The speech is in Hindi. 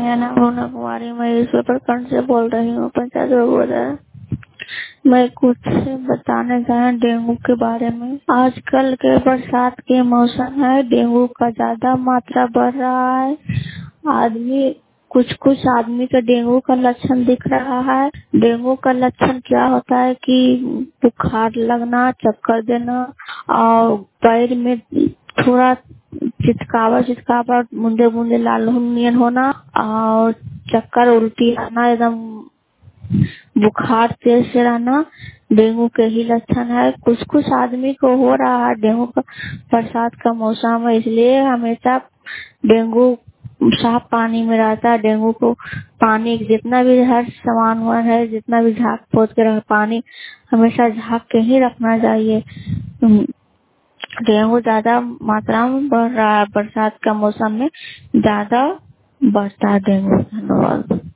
मेरा नाम रोना कुमारी, मैं ईश्वर प्रखंड से बोल रही हूँ, पंचायत बगोदरा। मैं कुछ बताने जा रहा हूँ डेंगू के बारे में। आजकल के बरसात के मौसम है, डेंगू का ज्यादा मात्रा बढ़ रहा है। आदमी कुछ कुछ आदमी का डेंगू का लक्षण दिख रहा है। डेंगू का लक्षण क्या होता है कि बुखार लगना, चक्कर देना और पैर में थोड़ा चिचकावा चिचकावा, बूंदे बूंदे लाल नियन होना और चक्कर उल्टी आना, एकदम बुखार तेज से रहना डेंगू के ही लक्षण है। कुछ कुछ आदमी को हो रहा है डेंगू का। बरसात का मौसम है, इसलिए हमेशा डेंगू साफ पानी में रहता है। डेंगू को पानी जितना भी हर सामान हुआ है, जितना भी झाग पोछ के रख, पानी हमेशा झाग के ही रखना चाहिए। डेंगू ज्यादा मात्रा में बढ़ रहा है, बरसात का मौसम में ज्यादा बढ़ता है डेंगू। धन्यवाद।